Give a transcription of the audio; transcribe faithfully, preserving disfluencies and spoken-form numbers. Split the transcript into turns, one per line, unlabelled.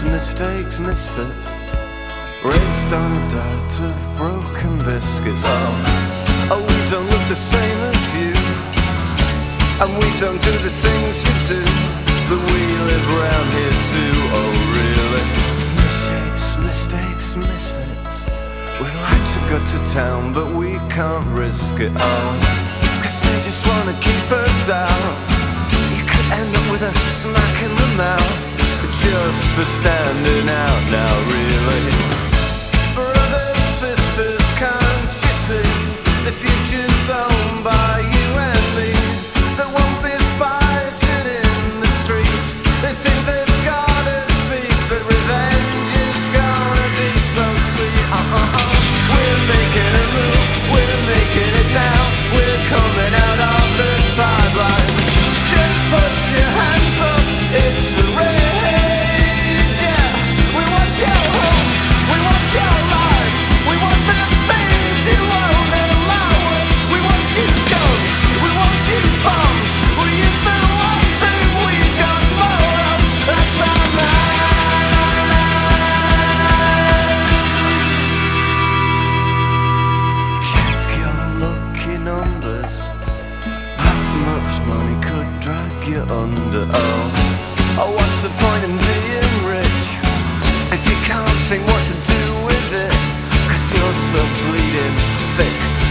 mistakes, misfits, raised on a diet of broken biscuits. Oh, oh, we don't look the same as you, and we don't do the things you do, but we live around here too. Oh, really? Misshapes, mistakes, misfits. We like to go to town, but we can't risk it all, 'cause they just wanna keep us out. You could end up with a smack in the mouth just for standing out now, really. Brothers, sisters, can't you see? The future's owned by you and me. There won't be fighting in the streets. They think they've got us beat, but revenge is gonna be so sweet. Uh-uh-uh. We're making a move, we're making it now. We're coming out of the sidelines. Just put your hands up, it's the rage, yeah. We want your homes, we want your lives, we want the things you won't allow us. We won't use guns, we won't use bombs. We use the one thing we've got more of, that's our lives. Check your lucky numbers. That much money could drag you under. Oh, oh, what's the point in being rich if you can't think what to do with it? 'Cause you're so bleeding thick.